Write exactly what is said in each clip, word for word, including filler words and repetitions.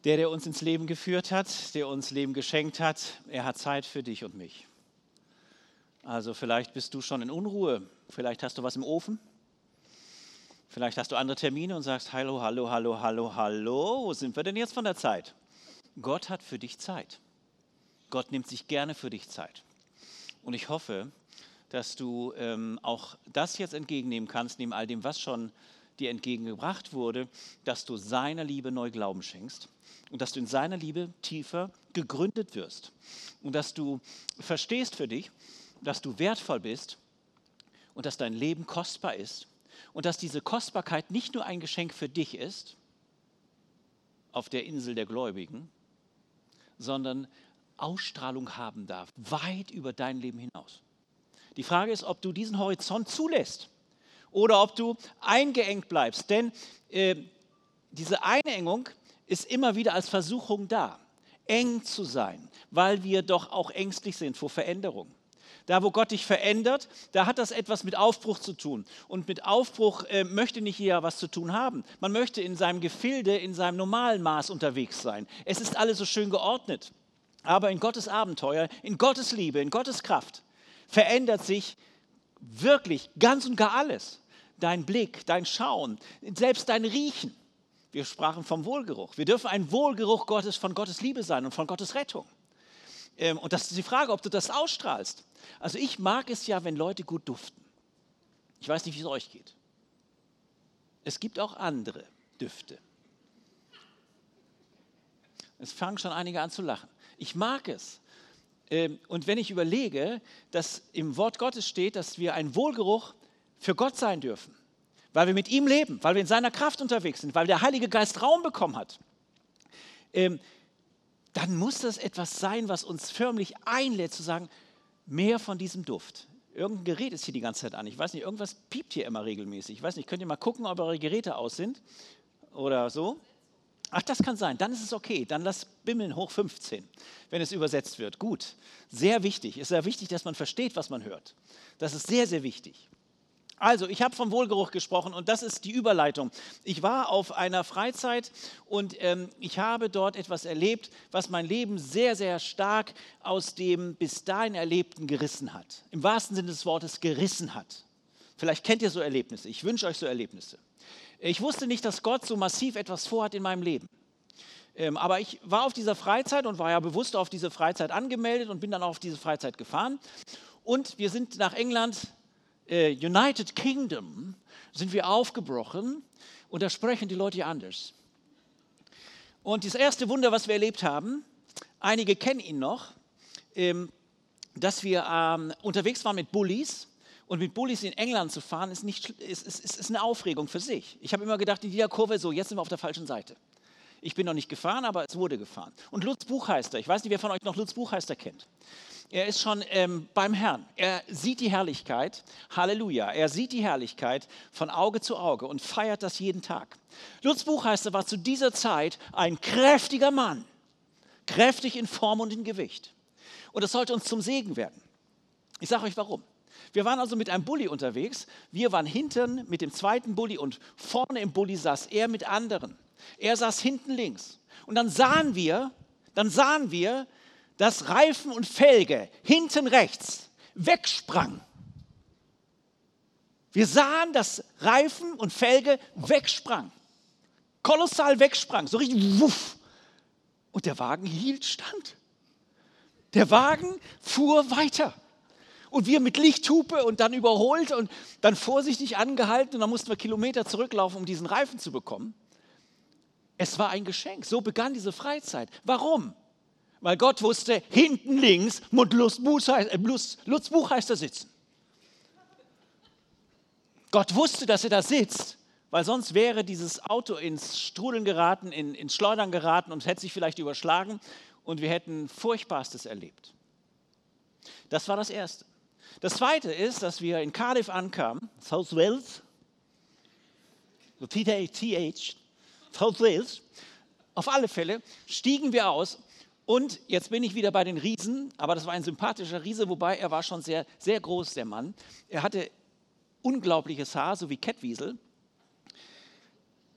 Der, der uns ins Leben geführt hat, der uns Leben geschenkt hat, er hat Zeit für dich und mich. Also vielleicht bist du schon in Unruhe, vielleicht hast du was im Ofen, vielleicht hast du andere Termine und sagst, hallo, hallo, hallo, hallo, hallo, wo sind wir denn jetzt von der Zeit? Gott hat für dich Zeit. Gott nimmt sich gerne für dich Zeit. Und ich hoffe, dass du ähm, auch das jetzt entgegennehmen kannst, neben all dem, was schon dir entgegengebracht wurde, dass du seiner Liebe neu Glauben schenkst und dass du in seiner Liebe tiefer gegründet wirst und dass du verstehst für dich, dass du wertvoll bist und dass dein Leben kostbar ist und dass diese Kostbarkeit nicht nur ein Geschenk für dich ist, auf der Insel der Gläubigen, sondern Ausstrahlung haben darf, weit über dein Leben hinaus. Die Frage ist, ob du diesen Horizont zulässt oder ob du eingeengt bleibst, denn äh, diese Einengung ist immer wieder als Versuchung da, eng zu sein, weil wir doch auch ängstlich sind vor Veränderung. Da, wo Gott dich verändert, da hat das etwas mit Aufbruch zu tun. Und mit Aufbruch äh, möchte nicht jeder was zu tun haben. Man möchte in seinem Gefilde, in seinem normalen Maß unterwegs sein. Es ist alles so schön geordnet. Aber in Gottes Abenteuer, in Gottes Liebe, in Gottes Kraft verändert sich wirklich ganz und gar alles. Dein Blick, dein Schauen, selbst dein Riechen. Wir sprachen vom Wohlgeruch. Wir dürfen ein Wohlgeruch Gottes von Gottes Liebe sein und von Gottes Rettung. Ähm, und das ist die Frage, ob du das ausstrahlst. Also ich mag es ja, wenn Leute gut duften. Ich weiß nicht, wie es euch geht. Es gibt auch andere Düfte. Es fangen schon einige an zu lachen. Ich mag es. Ähm, und wenn ich überlege, dass im Wort Gottes steht, dass wir ein Wohlgeruch für Gott sein dürfen, weil wir mit ihm leben, weil wir in seiner Kraft unterwegs sind, weil der Heilige Geist Raum bekommen hat, ähm, dann muss das etwas sein, was uns förmlich einlädt zu sagen, mehr von diesem Duft. Irgendein Gerät ist hier die ganze Zeit an. Ich weiß nicht, irgendwas piept hier immer regelmäßig. Ich weiß nicht, könnt ihr mal gucken, ob eure Geräte aus sind oder so? Ach, das kann sein. Dann ist es okay. Dann lass bimmeln hoch fünfzehn, wenn es übersetzt wird. Gut, sehr wichtig. Es ist sehr wichtig, dass man versteht, was man hört. Das ist sehr, sehr wichtig. Also, ich habe vom Wohlgeruch gesprochen und das ist die Überleitung. Ich war auf einer Freizeit und ähm, ich habe dort etwas erlebt, was mein Leben sehr, sehr stark aus dem bis dahin Erlebten gerissen hat. Im wahrsten Sinne des Wortes gerissen hat. Vielleicht kennt ihr so Erlebnisse. Ich wünsche euch so Erlebnisse. Ich wusste nicht, dass Gott so massiv etwas vorhat in meinem Leben. Ähm, aber ich war auf dieser Freizeit und war ja bewusst auf diese Freizeit angemeldet und bin dann auch auf diese Freizeit gefahren. Und wir sind nach England, äh, United Kingdom, sind wir aufgebrochen und da sprechen die Leute ja anders. Und das erste Wunder, was wir erlebt haben, einige kennen ihn noch, ähm, dass wir ähm, unterwegs waren mit Bullies. Und mit Bullies in England zu fahren, ist, nicht, ist, ist, ist eine Aufregung für sich. Ich habe immer gedacht, in jeder Kurve, so, jetzt sind wir auf der falschen Seite. Ich bin noch nicht gefahren, aber es wurde gefahren. Und Lutz Buchheister, ich weiß nicht, wer von euch noch Lutz Buchheister kennt. Er ist schon ähm, beim Herrn. Er sieht die Herrlichkeit, Halleluja, er sieht die Herrlichkeit von Auge zu Auge und feiert das jeden Tag. Lutz Buchheister war zu dieser Zeit ein kräftiger Mann, kräftig in Form und in Gewicht. Und das sollte uns zum Segen werden. Ich sage euch warum. Wir waren also mit einem Bulli unterwegs. Wir waren hinten mit dem zweiten Bulli und vorne im Bulli saß er mit anderen. Er saß hinten links. Und dann sahen wir, dann sahen wir, dass Reifen und Felge hinten rechts wegsprang. Wir sahen, dass Reifen und Felge wegsprang. Kolossal wegsprang, so richtig wuff. Und der Wagen hielt stand. Der Wagen fuhr weiter. Und wir mit Lichthupe und dann überholt und dann vorsichtig angehalten und dann mussten wir Kilometer zurücklaufen, um diesen Reifen zu bekommen. Es war ein Geschenk. So begann diese Freizeit. Warum? Weil Gott wusste, hinten links muss Lutz Buchheister sitzen. Gott wusste, dass er da sitzt, weil sonst wäre dieses Auto ins Strudeln geraten, in, ins Schleudern geraten und hätte sich vielleicht überschlagen und wir hätten Furchtbarstes erlebt. Das war das Erste. Das Zweite ist, dass wir in Cardiff ankamen, South Wales, so T H, South Wales. Auf alle Fälle stiegen wir aus und jetzt bin ich wieder bei den Riesen, aber das war ein sympathischer Riese, wobei er war schon sehr, sehr groß, der Mann. Er hatte unglaubliches Haar, so wie Kettwiesel.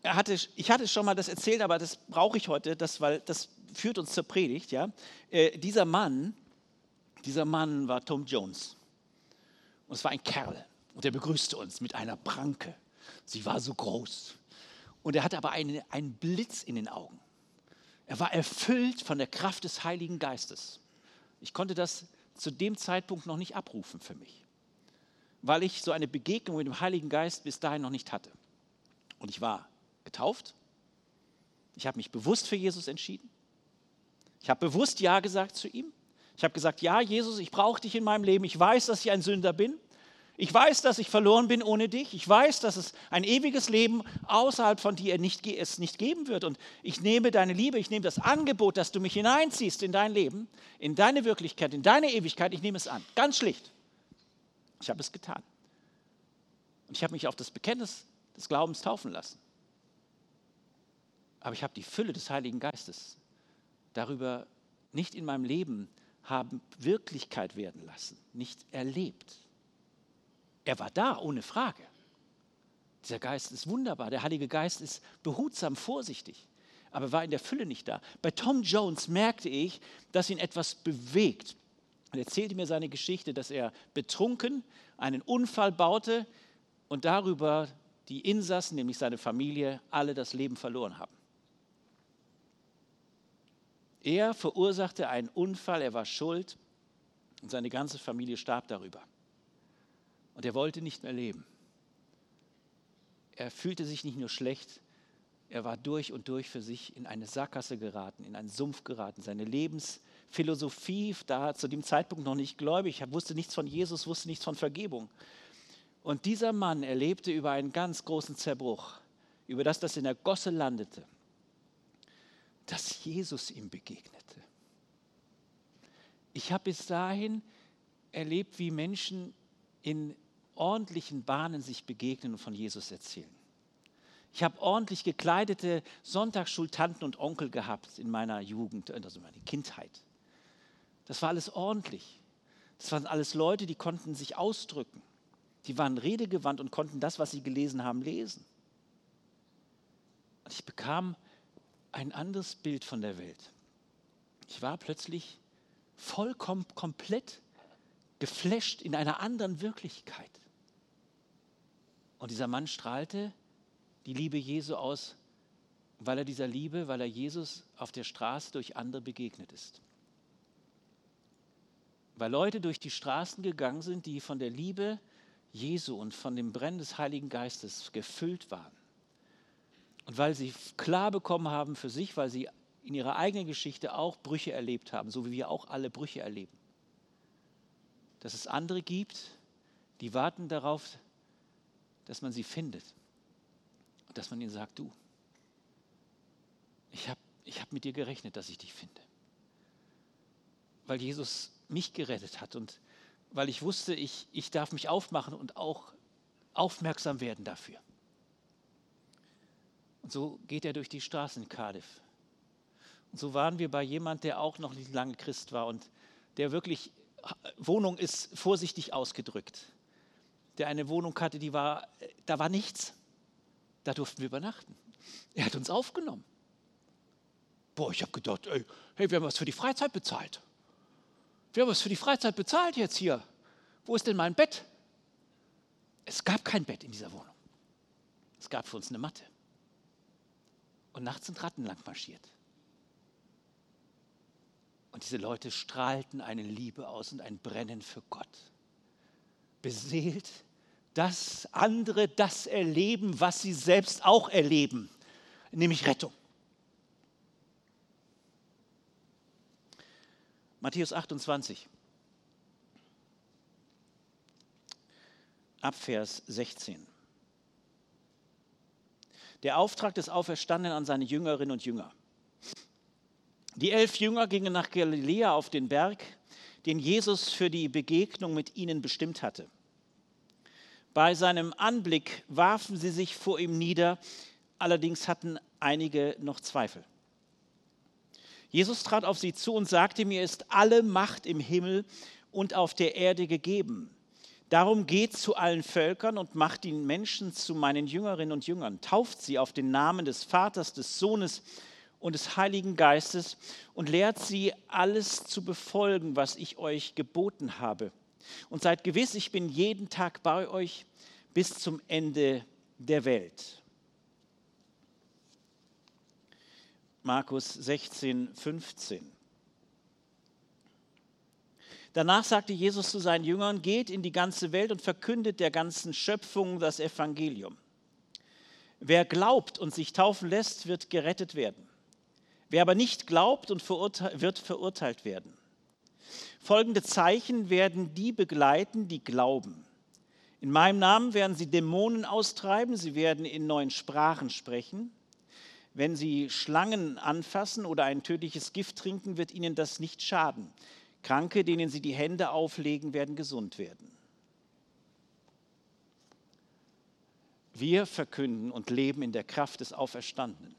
er hatte, ich hatte schon mal das erzählt, aber das brauche ich heute, das, weil das führt uns zur Predigt. Ja? Äh, dieser Mann, dieser Mann war Tom Jones. Und es war ein Kerl. Und er begrüßte uns mit einer Pranke. Sie war so groß. Und er hatte aber eine, einen Blitz in den Augen. Er war erfüllt von der Kraft des Heiligen Geistes. Ich konnte das zu dem Zeitpunkt noch nicht abrufen für mich, weil ich so eine Begegnung mit dem Heiligen Geist bis dahin noch nicht hatte. Und ich war getauft. Ich habe mich bewusst für Jesus entschieden. Ich habe bewusst Ja gesagt zu ihm. Ich habe gesagt, ja, Jesus, ich brauche dich in meinem Leben. Ich weiß, dass ich ein Sünder bin. Ich weiß, dass ich verloren bin ohne dich. Ich weiß, dass es ein ewiges Leben außerhalb von dir nicht, es nicht geben wird. Und ich nehme deine Liebe, ich nehme das Angebot, dass du mich hineinziehst in dein Leben, in deine Wirklichkeit, in deine Ewigkeit. Ich nehme es an. Ganz schlicht. Ich habe es getan. Und ich habe mich auf das Bekenntnis des Glaubens taufen lassen. Aber ich habe die Fülle des Heiligen Geistes darüber nicht in meinem Leben haben Wirklichkeit werden lassen, nicht erlebt. Er war da, ohne Frage. Dieser Geist ist wunderbar, der Heilige Geist ist behutsam, vorsichtig, aber war in der Fülle nicht da. Bei Tom Jones merkte ich, dass ihn etwas bewegt. Er erzählte mir seine Geschichte, dass er betrunken einen Unfall baute und darüber die Insassen, nämlich seine Familie, alle das Leben verloren haben. Er verursachte einen Unfall, er war schuld und seine ganze Familie starb darüber. Und er wollte nicht mehr leben. Er fühlte sich nicht nur schlecht, er war durch und durch für sich in eine Sackgasse geraten, in einen Sumpf geraten. Seine Lebensphilosophie, da zu dem Zeitpunkt noch nicht gläubig, er wusste nichts von Jesus, wusste nichts von Vergebung. Und dieser Mann erlebte über einen ganz großen Zerbruch, über das, das in der Gosse landete, dass Jesus ihm begegnete. Ich habe bis dahin erlebt, wie Menschen in ordentlichen Bahnen sich begegnen und von Jesus erzählen. Ich habe ordentlich gekleidete Sonntagsschultanten und Onkel gehabt in meiner Jugend, also in meiner Kindheit. Das war alles ordentlich. Das waren alles Leute, die konnten sich ausdrücken. Die waren redegewandt und konnten das, was sie gelesen haben, lesen. Und ich bekam ein anderes Bild von der Welt. Ich war plötzlich vollkommen, komplett geflasht in einer anderen Wirklichkeit. Und dieser Mann strahlte die Liebe Jesu aus, weil er dieser Liebe, weil er Jesus auf der Straße durch andere begegnet ist. Weil Leute durch die Straßen gegangen sind, die von der Liebe Jesu und von dem Brennen des Heiligen Geistes gefüllt waren. Und weil sie klar bekommen haben für sich, weil sie in ihrer eigenen Geschichte auch Brüche erlebt haben, so wie wir auch alle Brüche erleben. Dass es andere gibt, die warten darauf, dass man sie findet. Und dass man ihnen sagt, du, ich habe ich hab mit dir gerechnet, dass ich dich finde. Weil Jesus mich gerettet hat und weil ich wusste, ich, ich darf mich aufmachen und auch aufmerksam werden dafür. Und so geht er durch die Straßen in Cardiff. Und so waren wir bei jemand, der auch noch nicht lange Christ war und der wirklich, Wohnung ist vorsichtig ausgedrückt, der eine Wohnung hatte, die war, da war nichts. Da durften wir übernachten. Er hat uns aufgenommen. Boah, ich habe gedacht, ey, hey, wir haben was für die Freizeit bezahlt. Wir haben was für die Freizeit bezahlt jetzt hier. Wo ist denn mein Bett? Es gab kein Bett in dieser Wohnung. Es gab für uns eine Matte. Und nachts sind Ratten lang marschiert. Und diese Leute strahlten eine Liebe aus und ein Brennen für Gott. Beseelt, dass andere das erleben, was sie selbst auch erleben, nämlich Rettung. Matthäus achtundzwanzig, ab Vers sechzehn. Der Auftrag des Auferstandenen an seine Jüngerinnen und Jünger. Die elf Jünger gingen nach Galiläa auf den Berg, den Jesus für die Begegnung mit ihnen bestimmt hatte. Bei seinem Anblick warfen sie sich vor ihm nieder, allerdings hatten einige noch Zweifel. Jesus trat auf sie zu und sagte, mir ist alle Macht im Himmel und auf der Erde gegeben. Darum geht zu allen Völkern und macht die Menschen zu meinen Jüngerinnen und Jüngern. Tauft sie auf den Namen des Vaters, des Sohnes und des Heiligen Geistes und lehrt sie, alles zu befolgen, was ich euch geboten habe. Und seid gewiss, ich bin jeden Tag bei euch bis zum Ende der Welt. Markus sechzehn, fünfzehn. Danach sagte Jesus zu seinen Jüngern, geht in die ganze Welt und verkündet der ganzen Schöpfung das Evangelium. Wer glaubt und sich taufen lässt, wird gerettet werden. Wer aber nicht glaubt und verurte- wird verurteilt werden. Folgende Zeichen werden die begleiten, die glauben. In meinem Namen werden sie Dämonen austreiben, sie werden in neuen Sprachen sprechen. Wenn sie Schlangen anfassen oder ein tödliches Gift trinken, wird ihnen das nicht schaden. Kranke, denen sie die Hände auflegen, werden gesund werden. Wir verkünden und leben in der Kraft des Auferstandenen.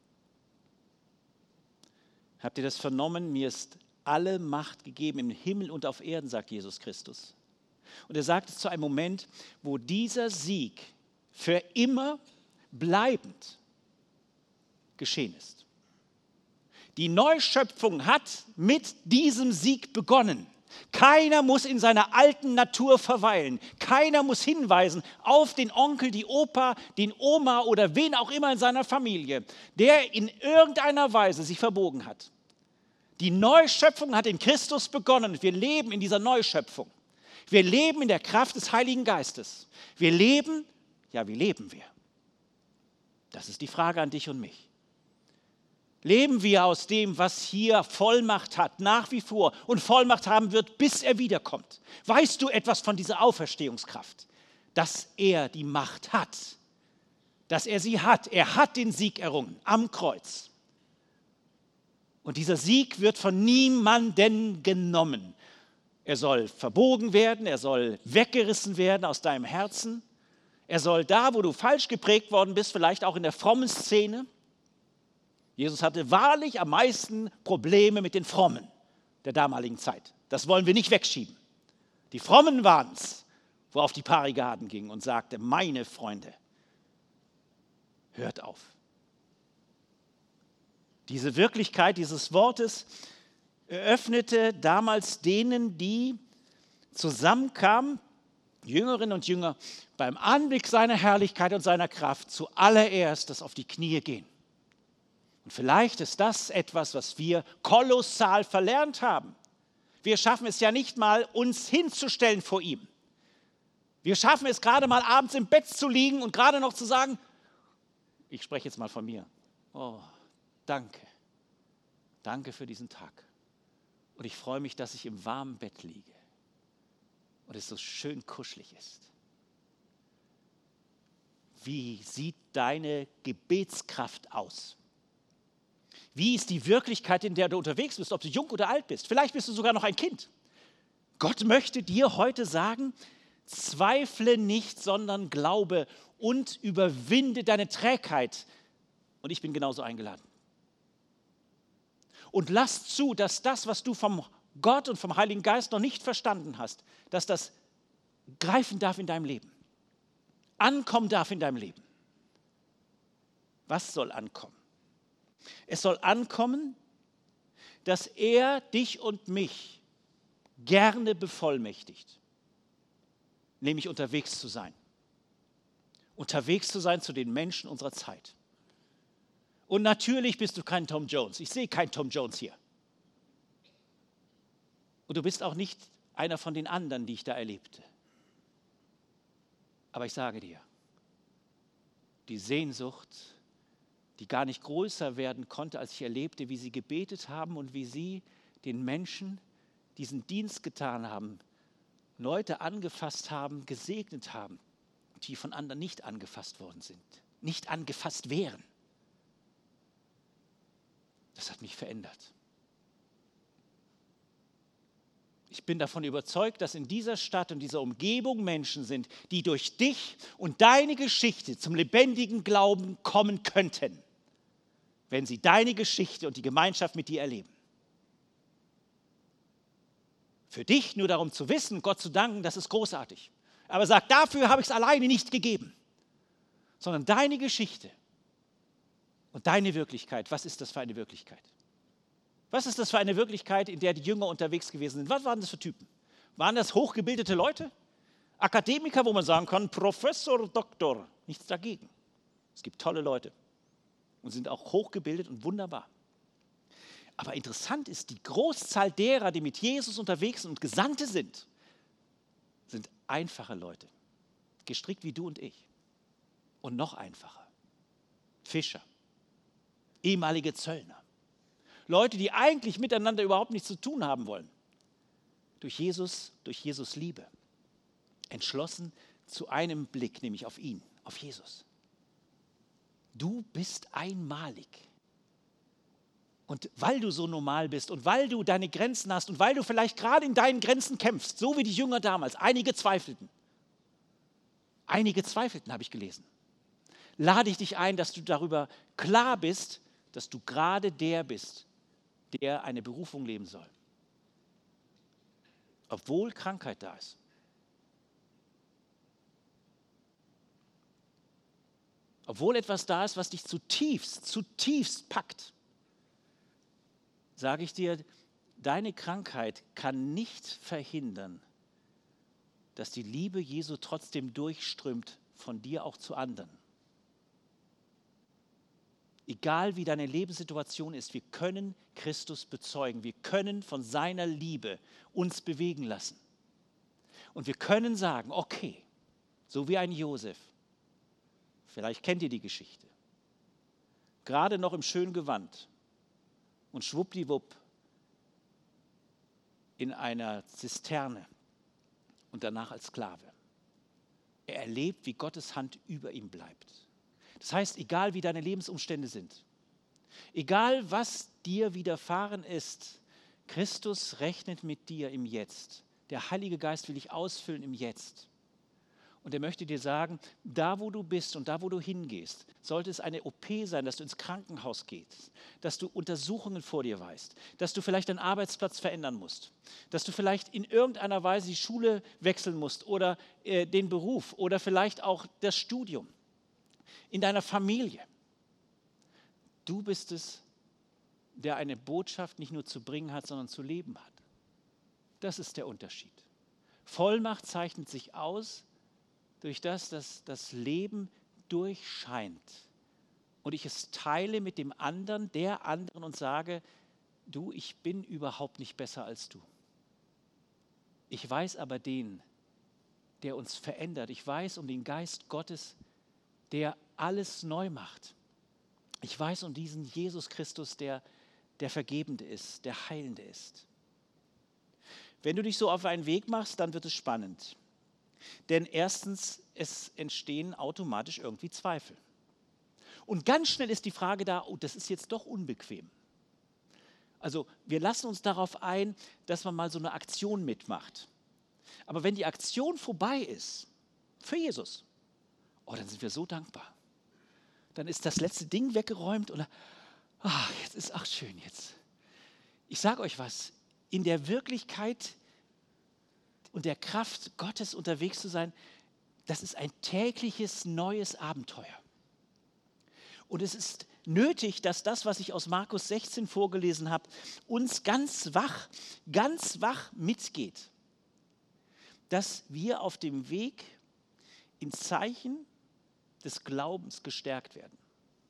Habt ihr das vernommen? Mir ist alle Macht gegeben im Himmel und auf Erden, sagt Jesus Christus. Und er sagt es zu einem Moment, wo dieser Sieg für immer bleibend geschehen ist. Die Neuschöpfung hat mit diesem Sieg begonnen. Keiner muss in seiner alten Natur verweilen. Keiner muss hinweisen auf den Onkel, die Opa, den Oma oder wen auch immer in seiner Familie, der in irgendeiner Weise sich verbogen hat. Die Neuschöpfung hat in Christus begonnen und wir leben in dieser Neuschöpfung. Wir leben in der Kraft des Heiligen Geistes. Wir leben, ja, wie leben wir? Das ist die Frage an dich und mich. Leben wir aus dem, was hier Vollmacht hat, nach wie vor und Vollmacht haben wird, bis er wiederkommt? Weißt du etwas von dieser Auferstehungskraft? Dass er die Macht hat, dass er sie hat. Er hat den Sieg errungen am Kreuz. Und dieser Sieg wird von niemandem genommen. Er soll verbogen werden, er soll weggerissen werden aus deinem Herzen. Er soll da, wo du falsch geprägt worden bist, vielleicht auch in der frommen Szene. Jesus hatte wahrlich am meisten Probleme mit den Frommen der damaligen Zeit. Das wollen wir nicht wegschieben. Die Frommen waren es, wo er auf die Parigaden ging und sagte, meine Freunde, hört auf. Diese Wirklichkeit dieses Wortes eröffnete damals denen, die zusammenkamen, Jüngerinnen und Jünger, beim Anblick seiner Herrlichkeit und seiner Kraft zuallererst das auf die Knie gehen. Und vielleicht ist das etwas, was wir kolossal verlernt haben. Wir schaffen es ja nicht mal, uns hinzustellen vor ihm. Wir schaffen es gerade mal abends im Bett zu liegen und gerade noch zu sagen, ich spreche jetzt mal von mir, oh, danke, danke für diesen Tag. Und ich freue mich, dass ich im warmen Bett liege und es so schön kuschelig ist. Wie sieht deine Gebetskraft aus? Wie ist die Wirklichkeit, in der du unterwegs bist, ob du jung oder alt bist? Vielleicht bist du sogar noch ein Kind. Gott möchte dir heute sagen, zweifle nicht, sondern glaube und überwinde deine Trägheit. Und ich bin genauso eingeladen. Und lass zu, dass das, was du vom Gott und vom Heiligen Geist noch nicht verstanden hast, dass das greifen darf in deinem Leben. Ankommen darf in deinem Leben. Was soll ankommen? Es soll ankommen, dass er dich und mich gerne bevollmächtigt, nämlich unterwegs zu sein. Unterwegs zu sein zu den Menschen unserer Zeit. Und natürlich bist du kein Tom Jones. Ich sehe keinen Tom Jones hier. Und du bist auch nicht einer von den anderen, die ich da erlebte. Aber ich sage dir, die Sehnsucht, die gar nicht größer werden konnte, als ich erlebte, wie sie gebetet haben und wie sie den Menschen diesen Dienst getan haben, Leute angefasst haben, gesegnet haben, die von anderen nicht angefasst worden sind, nicht angefasst wären. Das hat mich verändert. Ich bin davon überzeugt, dass in dieser Stadt und dieser Umgebung Menschen sind, die durch dich und deine Geschichte zum lebendigen Glauben kommen könnten, wenn sie deine Geschichte und die Gemeinschaft mit dir erleben. Für dich nur darum zu wissen, Gott zu danken, das ist großartig. Aber sag, dafür habe ich es alleine nicht gegeben. Sondern deine Geschichte und deine Wirklichkeit, was ist das für eine Wirklichkeit? Was ist das für eine Wirklichkeit, in der die Jünger unterwegs gewesen sind? Was waren das für Typen? Waren das hochgebildete Leute? Akademiker, wo man sagen kann, Professor, Doktor, nichts dagegen. Es gibt tolle Leute und sind auch hochgebildet und wunderbar. Aber interessant ist, die Großzahl derer, die mit Jesus unterwegs sind und Gesandte sind, sind einfache Leute, gestrickt wie du und ich. Und noch einfacher, Fischer, ehemalige Zöllner, Leute, die eigentlich miteinander überhaupt nichts zu tun haben wollen. Durch Jesus, durch Jesus Liebe, entschlossen zu einem Blick, nämlich auf ihn, auf Jesus. Du bist einmalig. Und weil du so normal bist und weil du deine Grenzen hast und weil du vielleicht gerade in deinen Grenzen kämpfst, so wie die Jünger damals, einige zweifelten. Einige zweifelten, habe ich gelesen. Lade ich dich ein, dass du darüber klar bist, dass du gerade der bist, der eine Berufung leben soll. Obwohl Krankheit da ist. Obwohl etwas da ist, was dich zutiefst, zutiefst packt, sage ich dir, deine Krankheit kann nicht verhindern, dass die Liebe Jesu trotzdem durchströmt von dir auch zu anderen. Egal wie deine Lebenssituation ist, wir können Christus bezeugen. Wir können von seiner Liebe uns bewegen lassen. Und wir können sagen, okay, so wie ein Josef, vielleicht kennt ihr die Geschichte, gerade noch im schönen Gewand und schwuppdiwupp in einer Zisterne und danach als Sklave. Er erlebt, wie Gottes Hand über ihm bleibt. Das heißt, egal wie deine Lebensumstände sind, egal was dir widerfahren ist, Christus rechnet mit dir im Jetzt. Der Heilige Geist will dich ausfüllen im Jetzt. Und er möchte dir sagen, da wo du bist und da wo du hingehst, sollte es eine O P sein, dass du ins Krankenhaus gehst, dass du Untersuchungen vor dir weißt, dass du vielleicht deinen Arbeitsplatz verändern musst, dass du vielleicht in irgendeiner Weise die Schule wechseln musst oder äh, den Beruf oder vielleicht auch das Studium. In deiner Familie. Du bist es, der eine Botschaft nicht nur zu bringen hat, sondern zu leben hat. Das ist der Unterschied. Vollmacht zeichnet sich aus durch das, dass das Leben durchscheint und ich es teile mit dem anderen, der anderen und sage, du, ich bin überhaupt nicht besser als du. Ich weiß aber den, der uns verändert. Ich weiß um den Geist Gottes, der alles neu macht. Ich weiß um diesen Jesus Christus, der der Vergebende ist, der Heilende ist. Wenn du dich so auf einen Weg machst, dann wird es spannend. Denn erstens, es entstehen automatisch irgendwie Zweifel. Und ganz schnell ist die Frage da, oh, das ist jetzt doch unbequem. Also wir lassen uns darauf ein, dass man mal so eine Aktion mitmacht. Aber wenn die Aktion vorbei ist, für Jesus, oh, dann sind wir so dankbar. Dann ist das letzte Ding weggeräumt oder, ach, jetzt ist, ach schön jetzt. Ich sage euch was, in der Wirklichkeit und der Kraft Gottes unterwegs zu sein, das ist ein tägliches neues Abenteuer. Und es ist nötig, dass das, was ich aus Markus sechzehn vorgelesen habe, uns ganz wach, ganz wach mitgeht. Dass wir auf dem Weg ins Zeichen des Glaubens gestärkt werden.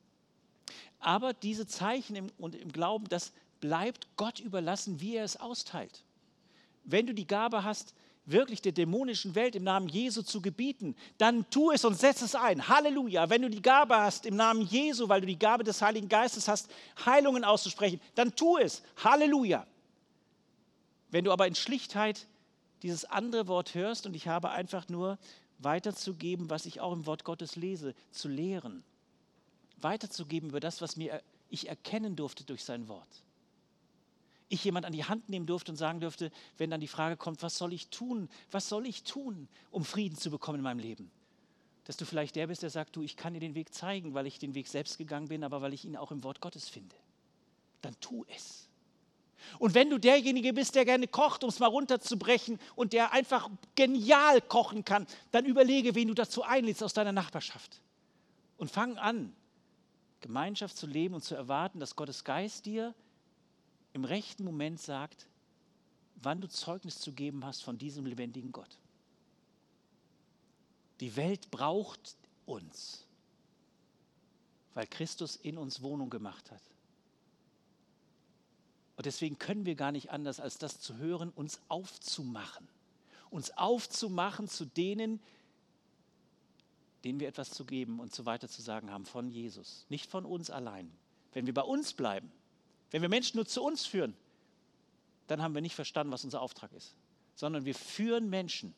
Aber diese Zeichen im, und im Glauben, das bleibt Gott überlassen, wie er es austeilt. Wenn du die Gabe hast, wirklich der dämonischen Welt im Namen Jesu zu gebieten, dann tu es und setz es ein. Halleluja. Wenn du die Gabe hast, im Namen Jesu, weil du die Gabe des Heiligen Geistes hast, Heilungen auszusprechen, dann tu es. Halleluja. Wenn du aber in Schlichtheit dieses andere Wort hörst und ich habe einfach nur weiterzugeben, was ich auch im Wort Gottes lese, zu lehren. Weiterzugeben über das, was mir ich erkennen durfte durch sein Wort. Ich jemand an die Hand nehmen durfte und sagen durfte, wenn dann die Frage kommt, was soll ich tun? Was soll ich tun, um Frieden zu bekommen in meinem Leben? Dass du vielleicht der bist, der sagt, du, ich kann dir den Weg zeigen, weil ich den Weg selbst gegangen bin, aber weil ich ihn auch im Wort Gottes finde. Dann tu es. Und wenn du derjenige bist, der gerne kocht, um es mal runterzubrechen und der einfach genial kochen kann, dann überlege, wen du dazu einlädst aus deiner Nachbarschaft. Und fang an, Gemeinschaft zu leben und zu erwarten, dass Gottes Geist dir im rechten Moment sagt, wann du Zeugnis zu geben hast von diesem lebendigen Gott. Die Welt braucht uns, weil Christus in uns Wohnung gemacht hat. Und deswegen können wir gar nicht anders, als das zu hören, uns aufzumachen. Uns aufzumachen zu denen, denen wir etwas zu geben und so weiter zu sagen haben von Jesus. Nicht von uns allein. Wenn wir bei uns bleiben, wenn wir Menschen nur zu uns führen, dann haben wir nicht verstanden, was unser Auftrag ist. Sondern wir führen Menschen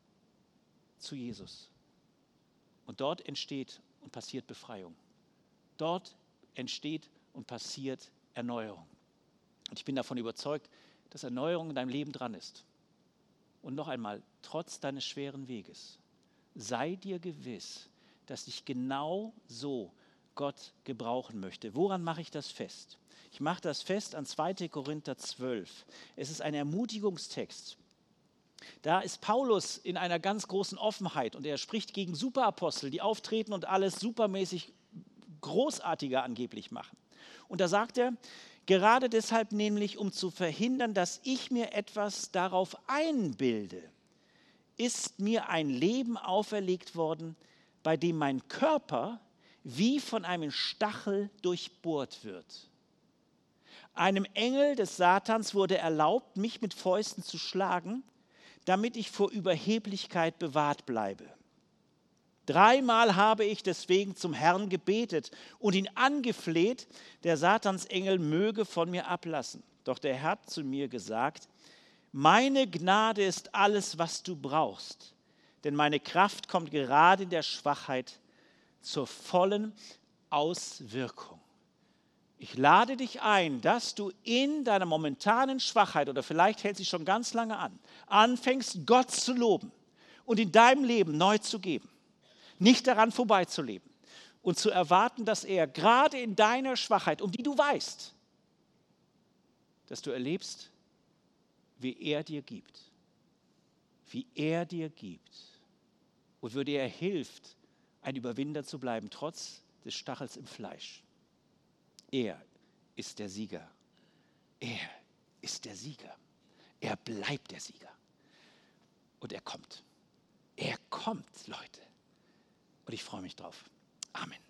zu Jesus. Und dort entsteht und passiert Befreiung. Dort entsteht und passiert Erneuerung. Und ich bin davon überzeugt, dass Erneuerung in deinem Leben dran ist. Und noch einmal, trotz deines schweren Weges, sei dir gewiss, dass dich genau so Gott gebrauchen möchte. Woran mache ich das fest? Ich mache das fest an zweiter Korinther zwölf. Es ist ein Ermutigungstext. Da ist Paulus in einer ganz großen Offenheit und er spricht gegen Superapostel, die auftreten und alles supermäßig großartiger angeblich machen. Und da sagt er, gerade deshalb nämlich, um zu verhindern, dass ich mir etwas darauf einbilde, ist mir ein Leben auferlegt worden, bei dem mein Körper wie von einem Stachel durchbohrt wird. Einem Engel des Satans wurde erlaubt, mich mit Fäusten zu schlagen, damit ich vor Überheblichkeit bewahrt bleibe. Dreimal habe ich deswegen zum Herrn gebetet und ihn angefleht, der Satansengel möge von mir ablassen. Doch der Herr hat zu mir gesagt, meine Gnade ist alles, was du brauchst, denn meine Kraft kommt gerade in der Schwachheit zur vollen Auswirkung. Ich lade dich ein, dass du in deiner momentanen Schwachheit, oder vielleicht hält sie schon ganz lange an, anfängst, Gott zu loben und in deinem Leben neu zu geben. Nicht daran vorbeizuleben und zu erwarten, dass er gerade in deiner Schwachheit, um die du weißt, dass du erlebst, wie er dir gibt. Wie er dir gibt. Und wie dir hilft, ein Überwinder zu bleiben, trotz des Stachels im Fleisch. Er ist der Sieger. Er ist der Sieger. Er bleibt der Sieger. Und er kommt. Er kommt, Leute. Und ich freue mich drauf. Amen.